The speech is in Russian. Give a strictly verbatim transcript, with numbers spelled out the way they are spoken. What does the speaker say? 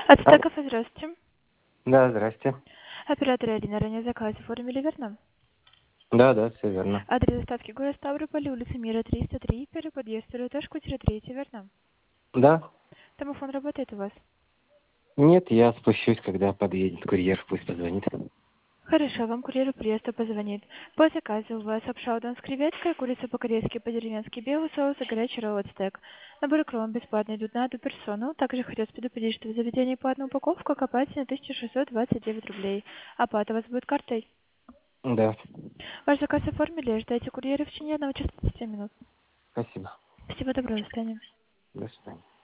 А, Ацтеков, здравствуйте. да, здрасте. Оператор Алина, ранее заказ оформили, верно? Да, да, все верно. Адрес доставки город Ставрополь, улица Мира, триста три, первый подъезд, второй этаж, квартира третья, верно? Да? Домофон работает у вас? Нет, я спущусь, когда подъедет курьер, пусть позвонит. Хорошо, вам курьер приезда позвонит. По заказу у вас обшалдан с креветкой, курица по-корейски, по-деревенски, белый соус и горячий ролл от стек. Наборы кром бесплатно идут на одну персону. Также хотелось предупредить, что в заведении по одну упаковку окупается на тысяча шестьсот двадцать девять рублей. Оплата у вас будет картой. Да, Ваш заказ оформили, ждайте курьера в течение одного часа тридцати минут. спасибо. Всего доброго, до свидания. До свидания.